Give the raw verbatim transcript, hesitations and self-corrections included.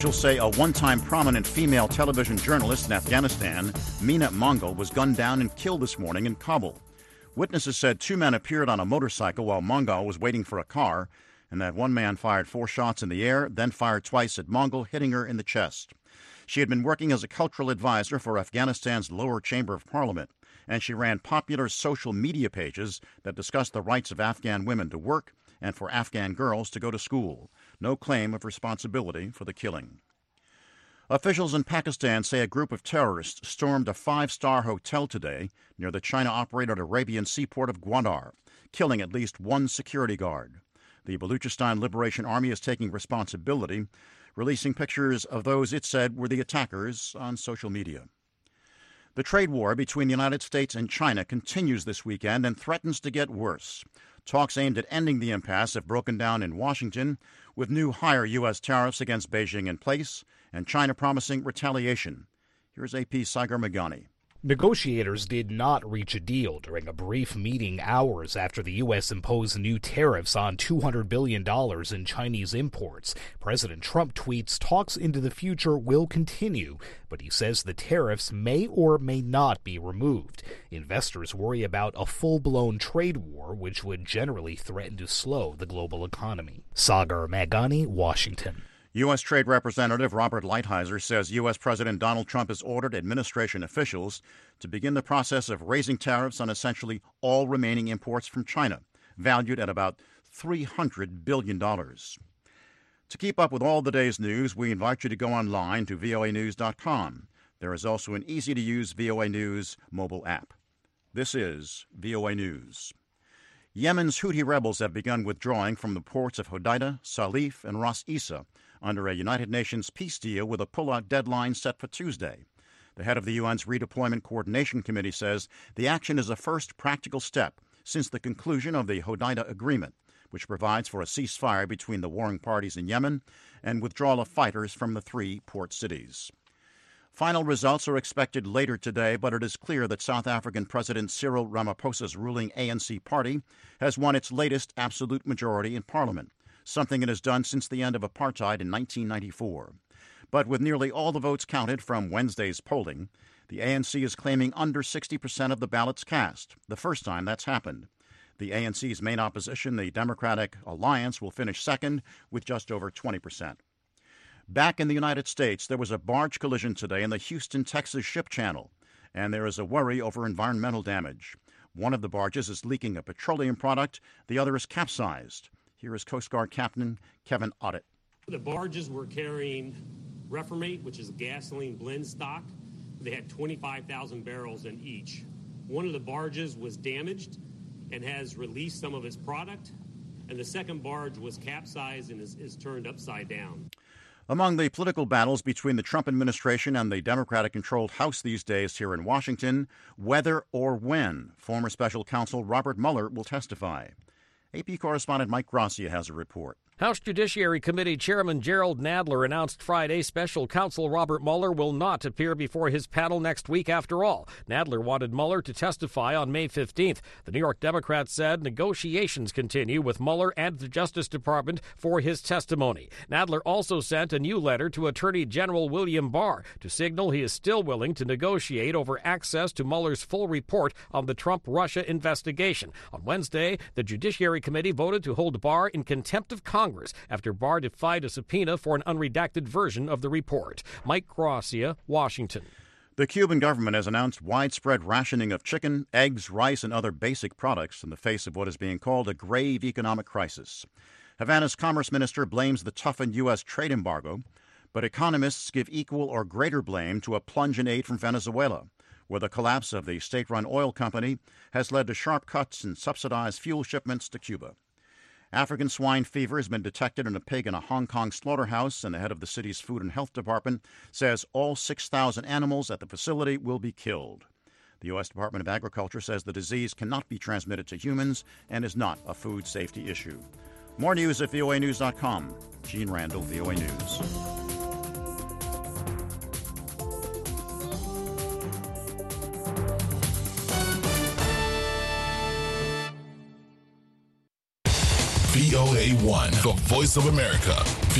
Officials say a one-time prominent female television journalist in Afghanistan, Mina Mongol, was gunned down and killed this morning in Kabul. Witnesses said two men appeared on a motorcycle while Mongol was waiting for a car, and that one man fired four shots in the air, then fired twice at Mongol, hitting her in the chest. She had been working as a cultural advisor for Afghanistan's lower chamber of parliament, and she ran popular social media pages that discussed the rights of Afghan women to work and for Afghan girls to go to school. No claim of responsibility for the killing. Officials in Pakistan say a group of terrorists stormed a five-star hotel today near the China-operated Arabian seaport of Gwadar, killing at least one security guard. The Baluchistan Liberation Army is taking responsibility, releasing pictures of those it said were the attackers on social media. The trade war between the United States and China continues this weekend and threatens to get worse. Talks aimed at ending the impasse have broken down in Washington, with new higher U S tariffs against Beijing in place and China promising retaliation. Here's A P's Sagar Meghani. Negotiators did not reach a deal during a brief meeting hours after the U S imposed new tariffs on two hundred billion dollars in Chinese imports. President Trump tweets talks into the future will continue, but he says the tariffs may or may not be removed. Investors worry about a full-blown trade war, which would generally threaten to slow the global economy. Sagar Meghani, Washington. U S. Trade Representative Robert Lighthizer says U S. President Donald Trump has ordered administration officials to begin the process of raising tariffs on essentially all remaining imports from China, valued at about three hundred billion dollars. To keep up with all the day's news, we invite you to go online to V O A news dot com. There is also an easy-to-use V O A News mobile app. This is V O A News. Yemen's Houthi rebels have begun withdrawing from the ports of Hodeidah, Salif, and Ras Isa under a United Nations peace deal with a pullout deadline set for Tuesday. The head of the U N's Redeployment Coordination Committee says the action is a first practical step since the conclusion of the Hodeidah Agreement, which provides for a ceasefire between the warring parties in Yemen and withdrawal of fighters from the three port cities. Final results are expected later today, but it is clear that South African President Cyril Ramaphosa's ruling A N C party has won its latest absolute majority in parliament, something it has done since the end of apartheid in nineteen ninety-four. But with nearly all the votes counted from Wednesday's polling, the A N C is claiming under sixty percent of the ballots cast, the first time that's happened. The A N C's main opposition, the Democratic Alliance, will finish second with just over twenty percent. Back in the United States, there was a barge collision today in the Houston, Texas Ship Channel, and there is a worry over environmental damage. One of the barges is leaking a petroleum product, the other is capsized. Here is Coast Guard Captain Kevin Oddett. The barges were carrying Reformate, which is a gasoline blend stock. They had twenty-five thousand barrels in each. One of the barges was damaged and has released some of its product, and the second barge was capsized and is, is turned upside down. Among the political battles between the Trump administration and the Democratic-controlled House these days here in Washington, whether or when former special counsel Robert Mueller will testify. A P correspondent Mike Gracia has a report. House Judiciary Committee Chairman Gerald Nadler announced Friday special counsel Robert Mueller will not appear before his panel next week after all. Nadler wanted Mueller to testify on May fifteenth. The New York Democrats said negotiations continue with Mueller and the Justice Department for his testimony. Nadler also sent a new letter to Attorney General William Barr to signal he is still willing to negotiate over access to Mueller's full report on the Trump-Russia investigation. On Wednesday, the Judiciary Committee voted to hold Barr in contempt of Congress after Barr defied a subpoena for an unredacted version of the report. Mike Gracia, Washington. The Cuban government has announced widespread rationing of chicken, eggs, rice, and other basic products in the face of what is being called a grave economic crisis. Havana's commerce minister blames the toughened U S trade embargo, but economists give equal or greater blame to a plunge in aid from Venezuela, where the collapse of the state-run oil company has led to sharp cuts in subsidized fuel shipments to Cuba. African swine fever has been detected in a pig in a Hong Kong slaughterhouse, and the head of the city's Food and Health Department says all six thousand animals at the facility will be killed. The U S. Department of Agriculture says the disease cannot be transmitted to humans and is not a food safety issue. More news at V O A news dot com. Gene Randall, V O A News. V O A one, the voice of America.